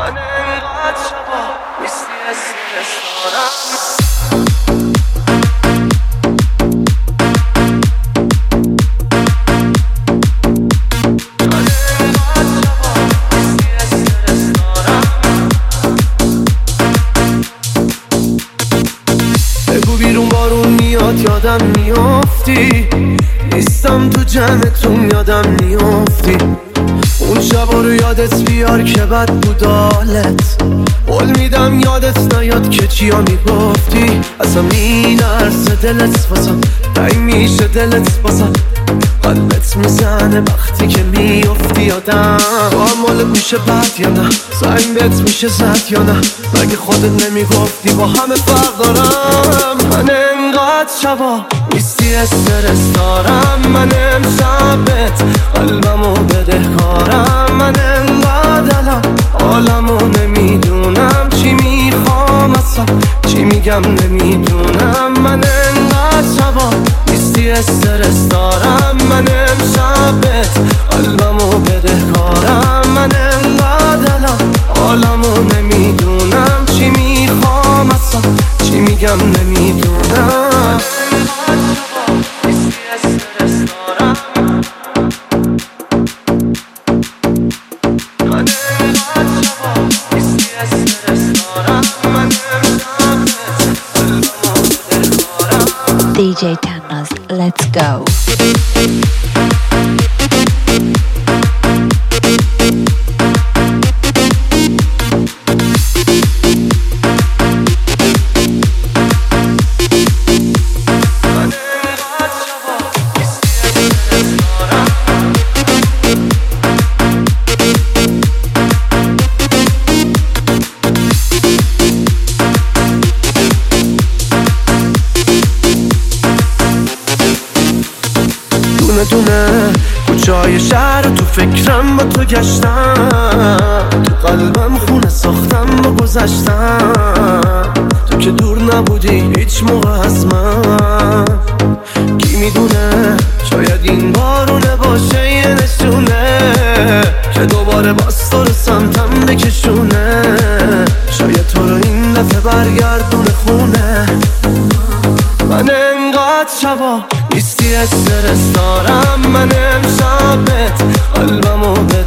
من انقدر شبا نیستی استرس دارم. یادم میافتی نیستم تو جمعتون یادم میافتی اون شبا رو یادت بیار که بد بود حالت قول میدم یادت نیاد که چیا میگفتی اصلا میلرزه دلت واسم تنگ میشه دلت واسم قلبت میزنه وقتی که میافتی یادم با مالت میشه بد یا نه زنگ بهت میشه زد یا نه مگه خودت نمیگفتی با همه فرق دارم من انقدر شبا نیستی استرس دارم من امشبت قلبمو بده کارم من انقدر الان حالمو نمیدونم چی میخوام اصلا چی میگم نمیدونم من انقدر شبا نیستی استرس دارم من امشبت قلبمو بده کارم من انقدر الان حالمو نمیدونم چی میخوام اصلا چی میگم نمیدونم DJ Tanaz, let's go. دونه کوچای شهر تو فکرم با تو گشتم تو قلبم خونه ساختم با گذشتم تو که دور نبودی هیچ موقع از من کی میدونه شاید این بارونه باشه یه نشونه که دوباره باز تو رو سمتم بکشونه شاید تو رو این دفعه برگردونه خونه من انقدر شبا نیستی استرس دارم من امشبت قلبمو